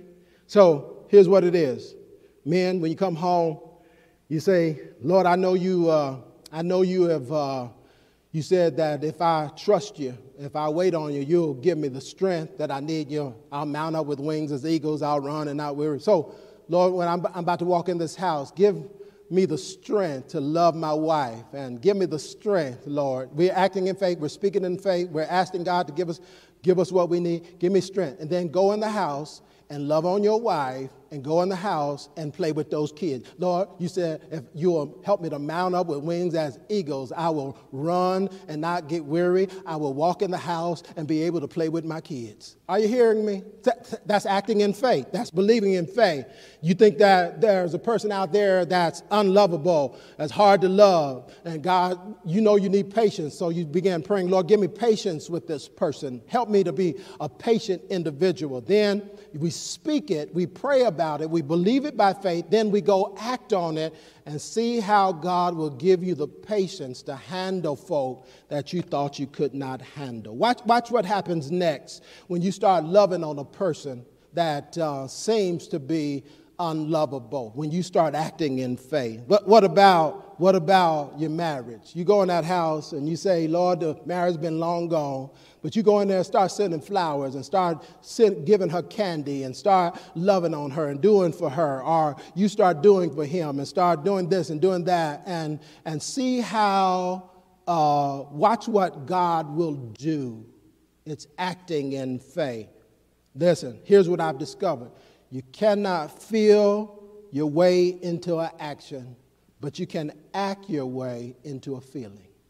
So here's what it is. Men, when you come home, you say, Lord, I know you, uh, I know you have, uh, you said that if I trust you, if I wait on you, you'll give me the strength that I need. You, I'll mount up with wings as eagles. I'll run and not weary. So, Lord, when I'm, I'm about to walk in this house, give me the strength to love my wife, and give me the strength, Lord. We're acting in faith. We're speaking in faith. We're asking God to give us, give us what we need. Give me strength. And then go in the house and love on your wife, and go in the house and play with those kids. Lord, you said if you will help me to mount up with wings as eagles, I will run and not get weary. I will walk in the house and be able to play with my kids. Are you hearing me? That's acting in faith. That's believing in faith. You think that there's a person out there that's unlovable, that's hard to love, and God, you know you need patience, so you begin praying, Lord, give me patience with this person. Help me to be a patient individual. Then we speak it, we pray about it, we believe it by faith, then we go act on it and see how God will give you the patience to handle folk that you thought you could not handle. Watch, watch what happens next when you start loving on a person that uh, seems to be unlovable, when you start acting in faith. But what about, what about your marriage? You go in that house and you say, Lord, the marriage has been long gone, but you go in there and start sending flowers and start send, giving her candy and start loving on her and doing for her, or you start doing for him and start doing this and doing that, and, and see how, uh, watch what God will do. It's acting in faith. Listen, here's what I've discovered. You cannot feel your way into an action, but you can act your way into a feeling.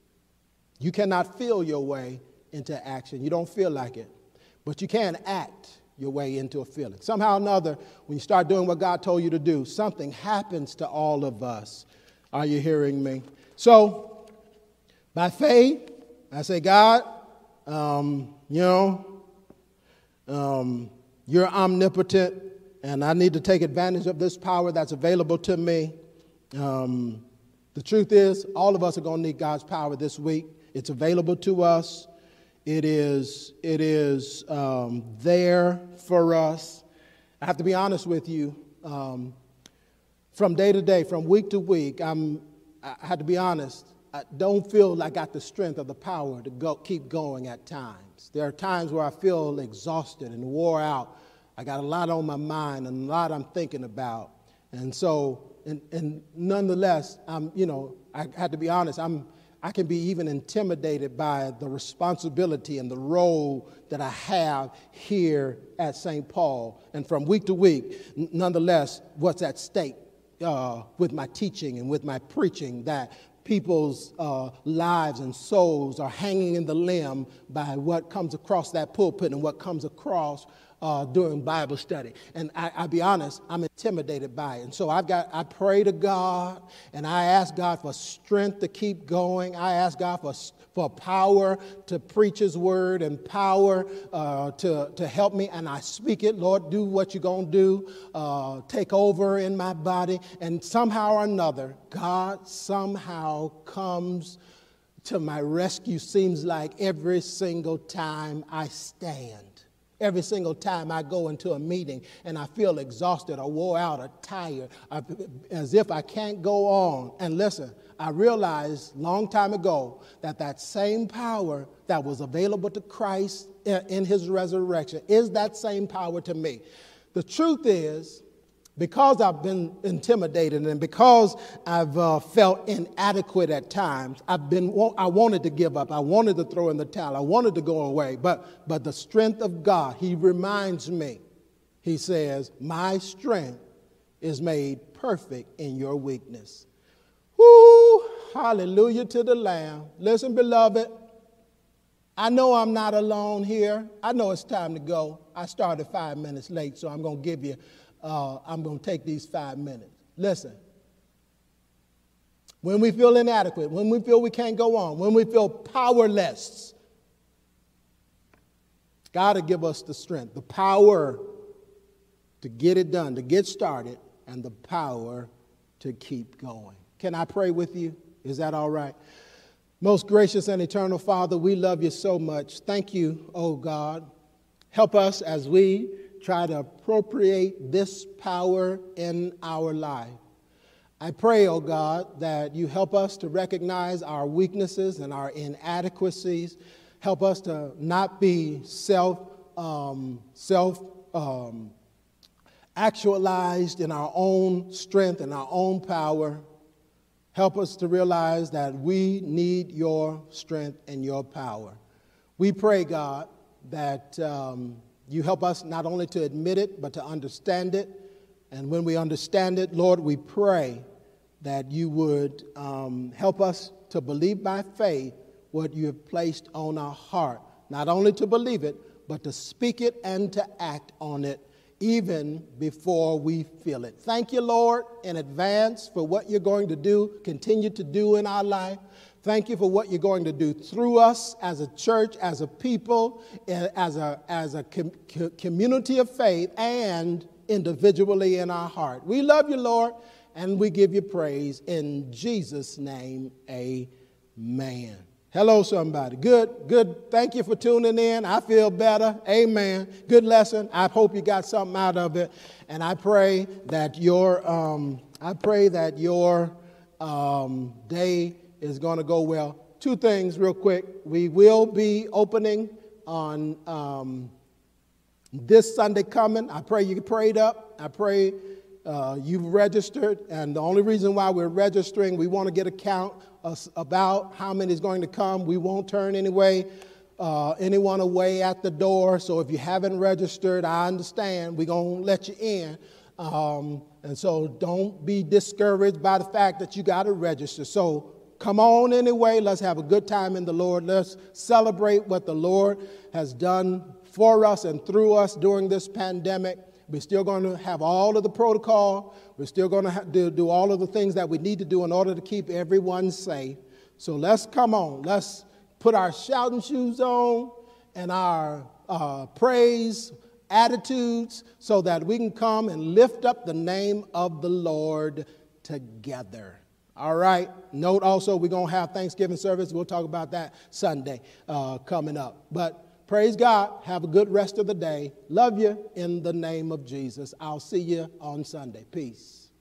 You cannot feel your way into action. You don't feel like it. But you can act your way into a feeling. Somehow or another, when you start doing what God told you to do, something happens to all of us. Are you hearing me? So, by faith, I say, God, um, you know, um, you're omnipotent, and I need to take advantage of this power that's available to me. Um, the truth is, all of us are going to need God's power this week. It's available to us. It is, it is um, there for us. I have to be honest with you. Um, from day to day, from week to week, I'm, I have to be honest. I don't feel like I got the strength or the power to go, keep going at times. There are times where I feel exhausted and wore out. I got a lot on my mind and a lot I'm thinking about. And so, and, and nonetheless, I'm, you know, I have to be honest, I'm, I can be even intimidated by the responsibility and the role that I have here at Saint Paul. And from week to week, n- nonetheless, what's at stake uh, with my teaching and with my preaching, that people's uh, lives and souls are hanging in the limb by what comes across that pulpit and what comes across Uh, during Bible study. And I, I'll be honest, I'm intimidated by it. And so I've got, I pray to God, and I ask God for strength to keep going. I ask God for, for power to preach His word and power uh, to, to help me. And I speak it, Lord, do what you're going to do. Uh, take over in my body. And somehow or another, God somehow comes to my rescue, seems like every single time I stand. Every single time I go into a meeting and I feel exhausted or wore out or tired, I, as if I can't go on. And listen, I realized long time ago that that same power that was available to Christ in His resurrection is that same power to me. The truth is, because I've been intimidated and because I've uh, felt inadequate at times, I've been, I wanted to give up. I wanted to throw in the towel. I wanted to go away. But, but the strength of God, He reminds me. He says, my strength is made perfect in your weakness. Woo! Hallelujah to the Lamb. Listen, beloved, I know I'm not alone here. I know it's time to go. I started five minutes late, so I'm going to give you Uh, I'm going to take these five minutes. Listen, when we feel inadequate, when we feel we can't go on, when we feel powerless, God will give us the strength, the power to get it done, to get started, and the power to keep going. Can I pray with you? Is that all right? Most gracious and eternal Father, we love you so much. Thank you, oh God. Help us as we try to appropriate this power in our life. I pray, oh God, that you help us to recognize our weaknesses and our inadequacies. Help us to not be self, um, self um, actualized in our own strength and our own power. Help us to realize that we need your strength and your power. We pray, God, that um, you help us not only to admit it, but to understand it. And when we understand it, Lord, we pray that you would um, help us to believe by faith what you have placed on our heart. Not only to believe it, but to speak it and to act on it even before we feel it. Thank you, Lord, in advance for what you're going to do, continue to do in our life. Thank you for what you're going to do through us as a church, as a people, as a, as a com- community of faith, and individually in our heart. We love you, Lord, and we give you praise. In Jesus' name, amen. Hello, somebody. Good, good. Thank you for tuning in. I feel better. Amen. Good lesson. I hope you got something out of it. And I pray that your, um, I pray that your um, day is going to go well. Two things real quick. We will be opening on um, this Sunday coming. I pray you prayed up. I pray uh, you've registered. And the only reason why we're registering, we want to get a count of about how many is going to come. We won't turn anyway, uh, anyone away at the door. So if you haven't registered, I understand. We're going to let you in. Um, and so don't be discouraged by the fact that you got to register. So come on anyway. Let's have a good time in the Lord. Let's celebrate what the Lord has done for us and through us during this pandemic. We're still going to have all of the protocol. We're still going to have to do all of the things that we need to do in order to keep everyone safe. So let's come on. Let's put our shouting shoes on and our uh, praise attitudes so that we can come and lift up the name of the Lord together. All right. Note also, we're going to have Thanksgiving service. We'll talk about that Sunday uh, coming up. But praise God. Have a good rest of the day. Love you in the name of Jesus. I'll see you on Sunday. Peace.